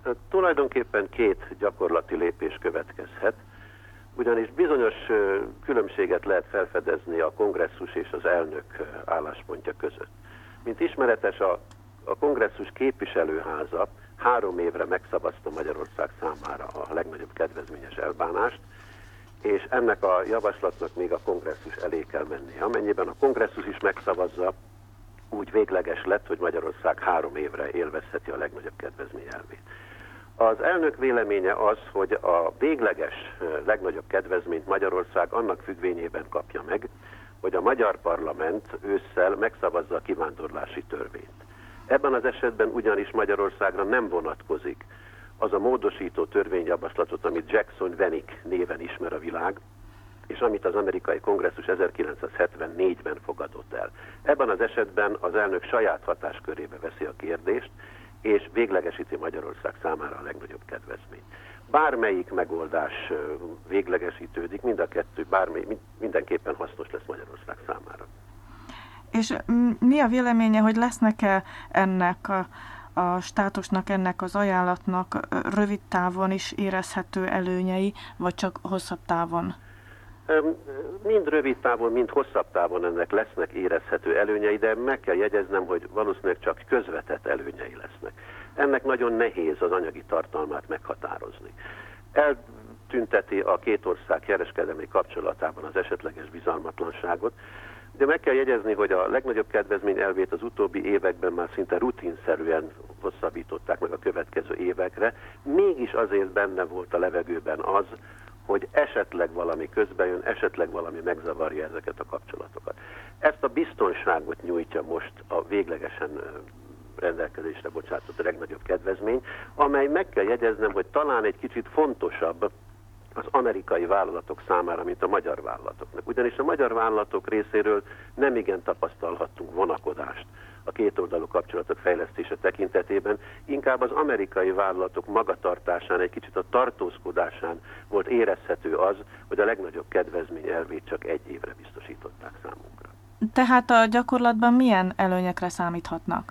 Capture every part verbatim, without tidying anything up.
Tulajdonképpen két gyakorlati lépés következhet, ugyanis bizonyos különbséget lehet felfedezni a kongresszus és az elnök álláspontja között. Mint ismeretes, a, a kongresszus képviselőháza három évre megszavazta Magyarország számára a legnagyobb kedvezményes elbánást, és ennek a javaslatnak még a kongresszus elé kell mennie. Amennyiben a kongresszus is megszavazza, úgy végleges lett, hogy Magyarország három évre élvezheti a legnagyobb kedvezmény elvét. Az elnök véleménye az, hogy a végleges legnagyobb kedvezményt Magyarország annak függvényében kapja meg, hogy a magyar parlament ősszel megszavazza a kivándorlási törvényt. Ebben az esetben ugyanis Magyarországra nem vonatkozik az a módosító törvényjavaslatot, amit Jackson-Vanik néven ismer a világ, és amit az amerikai kongresszus ezerkilencszázhetvennégyben fogadott el. Ebben az esetben az elnök saját hatáskörébe veszi a kérdést, és véglegesíti Magyarország számára a legnagyobb kedvezményt. Bármelyik megoldás véglegesítődik, mind a kettő bármely, mindenképpen hasznos lesz Magyarország számára. És mi a véleménye, hogy lesznek-e ennek a, a státusnak, ennek az ajánlatnak rövid távon is érezhető előnyei, vagy csak hosszabb távon? Mind rövid távon, mind hosszabb távon ennek lesznek érezhető előnyei, de meg kell jegyeznem, hogy valószínűleg csak közvetett előnyei lesznek. Ennek nagyon nehéz az anyagi tartalmát meghatározni. Eltünteti a két ország kereskedelmi kapcsolatában az esetleges bizalmatlanságot, de meg kell jegyezni, hogy a legnagyobb kedvezmény elvét az utóbbi években már szinte rutinszerűen hosszabbították meg a következő évekre, mégis azért benne volt a levegőben az, hogy esetleg valami közbejön, esetleg valami megzavarja ezeket a kapcsolatokat. Ezt a biztonságot nyújtja most a véglegesen rendelkezésre bocsátott a legnagyobb kedvezmény, amely meg kell jegyeznem, hogy talán egy kicsit fontosabb az amerikai vállalatok számára, mint a magyar vállalatoknak. Ugyanis a magyar vállalatok részéről nem igen tapasztalhattunk vonakodást a kétoldalú kapcsolatok fejlesztése tekintetében, inkább az amerikai vállalatok magatartásán, egy kicsit a tartózkodásán volt érezhető az, hogy a legnagyobb kedvezmény elvét csak egy évre biztosították számunkra. Tehát a gyakorlatban milyen előnyekre számíthatnak?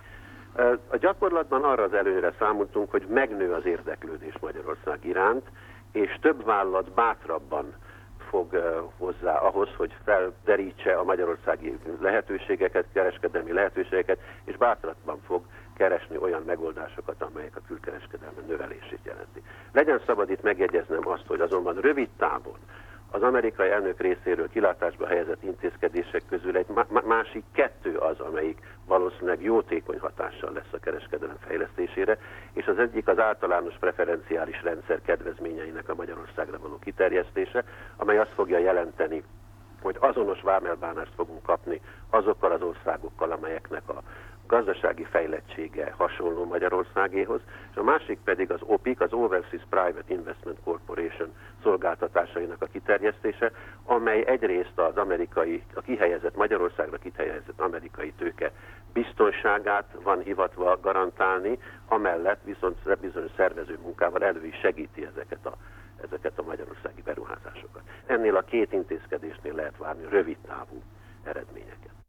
A gyakorlatban arra az előnyre számoltunk, hogy megnő az érdeklődés Magyarország iránt, és több vállalat bátrabban fog hozzá ahhoz, hogy felderítse a magyarországi lehetőségeket, kereskedelmi lehetőségeket, és bátrabban fog keresni olyan megoldásokat, amelyek a külkereskedelmi növelését jelenti. Legyen szabad itt megjegyeznem azt, hogy azonban rövid távon az amerikai elnök részéről kilátásba helyezett intézkedések közül egy másik kettő az, amelyik valószínűleg jótékony hatással lesz a kereskedelem fejlesztésére, és az egyik az általános preferenciális rendszer kedvezményeinek a Magyarországra való kiterjesztése, amely azt fogja jelenteni, hogy azonos vámelbánást fogunk kapni azokkal az országokkal, amelyeknek a gazdasági fejlettsége hasonló Magyarországéhoz, és a másik pedig az o pik, az Overseas Private Investment Corporation szolgáltatásainak a kiterjesztése, amely egyrészt az amerikai, a kihelyezett Magyarországra kihelyezett amerikai tőke biztonságát van hivatva garantálni, amellett viszont bizonyos szervező munkával elő is segíti ezeket a, ezeket a magyarországi beruházásokat. Ennél a két intézkedésnél lehet várni rövid távú eredményeket.